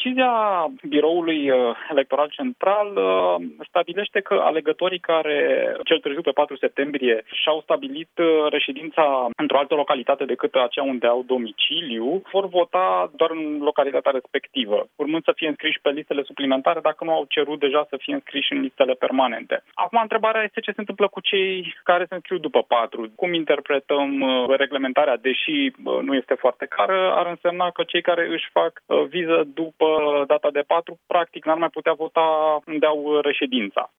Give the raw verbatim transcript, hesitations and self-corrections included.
Decizia Biroului Electoral Central stabilește că alegătorii care, cel târziu pe patru septembrie, și-au stabilit reședința într-o altă localitate decât aceea unde au domiciliu, vor vota doar în localitatea respectivă, urmând să fie înscriși pe listele suplimentare dacă nu au cerut deja să fie înscriși în listele permanente. Acum, întrebarea este ce se întâmplă cu cei care se înscriu după patru. Cum interpretăm reglementarea, deși nu este foarte clară, ar însemna că cei care își fac viză după data de patru, practic n-ar mai putea vota unde au reședința.